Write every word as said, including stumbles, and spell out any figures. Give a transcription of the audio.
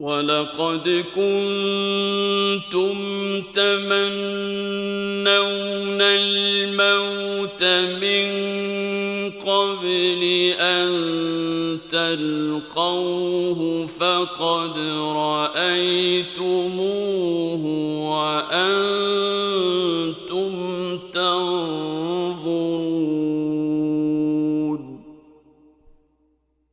وَلَقَدْ كُنتُمْ تَمَنَّوْنَ الْمَوْتَ مِنْ قَبْلِ أَنْ تَلْقَوْهُ فَقَدْ رَأَيْتُمُوهُ وَأَنْتُمْ